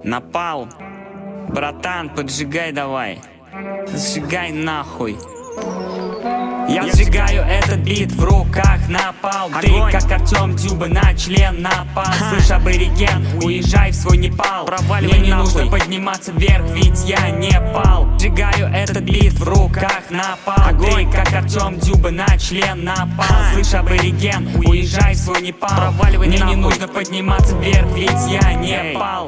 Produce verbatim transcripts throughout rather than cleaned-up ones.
Напал, братан, поджигай давай, сжигай нахуй. Я сжигаю этот бит в руках, напал. Ты как Артем Дзюба на член напал. Слышь, абориген, уезжай в свой Непал. Мне не нужно подниматься вверх, ведь я не пал. Сжигаю этот бит в руках, напал. Ты как Артем Дзюба на член напал. Слышь, абориген, уезжай в свой Непал. Мне не нужно подниматься вверх, ведь я не пал.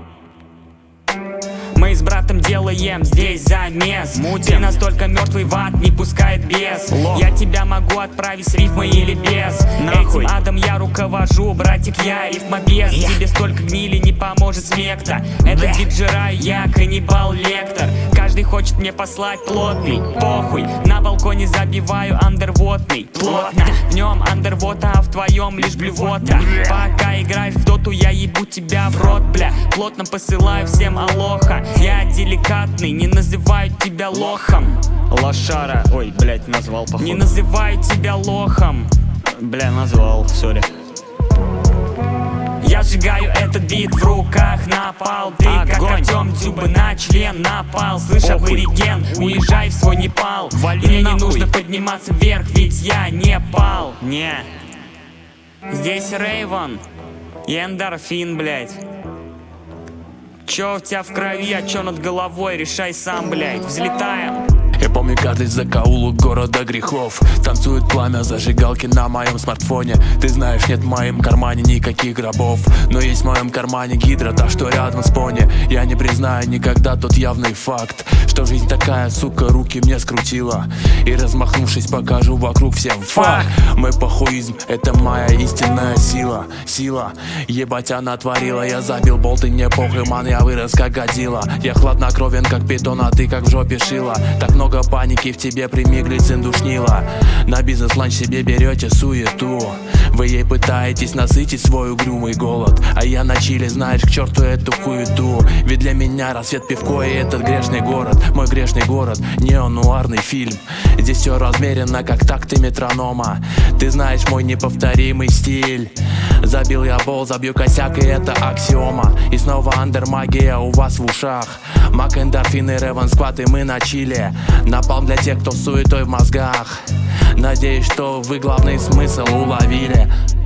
Мы с братом делаем здесь замес. Ты настолько мертвый, в ад не пускает бес. Лох. Я тебя могу отправить с рифмой или без. Нахуй. Этим адом я руковожу, братик, я рифмобес. yeah. Тебе столько гнили не поможет смекта. Этот бит жираю я, каннибал лектор. Каждый хочет мне послать плотный, похуй. На балконе забиваю андервотный. Плотно, в нем андервота, а в твоем лишь блювота. Пока играешь в доту, я ебу тебя в рот, бля. Плотно посылаю всем алоха. Я деликатный, не называю тебя лохом. Лошара, ой, блять, назвал походу. Не называю тебя лохом. Бля, назвал, сори. Я сжигаю этот бит в руках, напал. Ты Огонь. Как Артем Дзюба на член напал. Слышь, абориген, уезжай в свой Непал. Вали Мне нахуй. Не нужно подниматься вверх, ведь я не пал. Не. Здесь Рейвен и эндорфин, блять. Чё у тебя в крови, а чё над головой, решай сам, блять. Взлетаем. Я помню каждый закоулок города грехов. Танцует пламя зажигалки на моем смартфоне. Ты знаешь, нет в моем кармане никаких гробов, но есть в моем кармане гидра, та, что рядом с пони. Я не признаю никогда тот явный факт, что жизнь такая, сука, руки мне скрутила. И размахнувшись, покажу вокруг всем факт. Мой похуизм — это моя истинная сила. Сила, ебать, она творила. Я забил болт и не похуй, ман, я вырос как Годзилла. Я хладнокровен как питон, а ты как в жопе шила. Так много паники в тебе, прими глицин душнила. На бизнес-ланч себе берете суету. Вы ей пытаетесь насытить свой угрюмый голод, а я на чиле, знаешь, к черту эту хуету. Ведь для меня рассвет, пивко и этот грешный город. Мой грешный город, неонуарный фильм. Здесь все размеренно, как такты метронома. Ты знаешь мой неповторимый стиль. Забил я бол, забью косяк, и это аксиома. И снова андермагия у вас в ушах. Мак, эндорфин и Ревен Сквад, и мы на чиле. Напалм для тех, кто суетой в мозгах. Надеюсь, что вы главный смысл уловили.